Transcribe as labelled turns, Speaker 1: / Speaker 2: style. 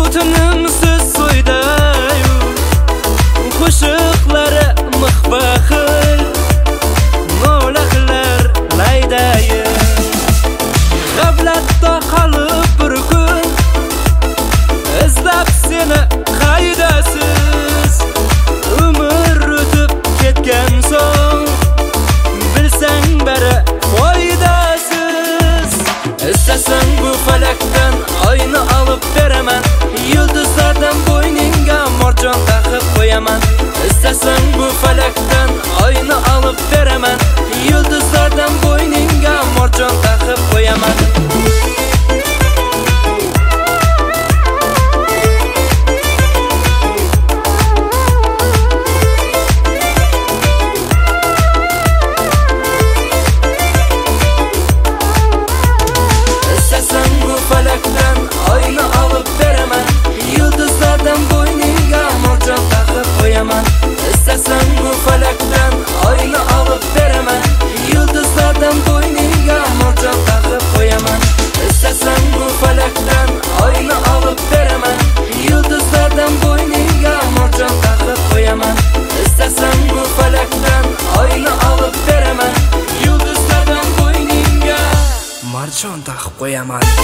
Speaker 1: tinimsiz so'ydayu qo'shiqlari mixbahil no'laqlar laydayi g'aflatda qolib bir kun izlab seni qaydasiz umr o'tib ketgan so'ng bilsang bari foydasiz istasang bu falakdan oyni olib beraman yulduzlardan bo'yningga morjon taqib qo'yaman istasang bu falakdan oyni olib beraman yulduzlardan bo'yningga morjon taqib qo'yaman İstesem bu falaktan oyni olib beraman yulduzlardan bo'yningga morjon taqib qo'yaman İstesem bu falakdan oyni olib beraman yulduzlardan bo'yningga morjon taqib qo'yaman İstesem bu falakdan oyni olib beraman yulduzlardan bo'yningga morjon taqib qo'yaman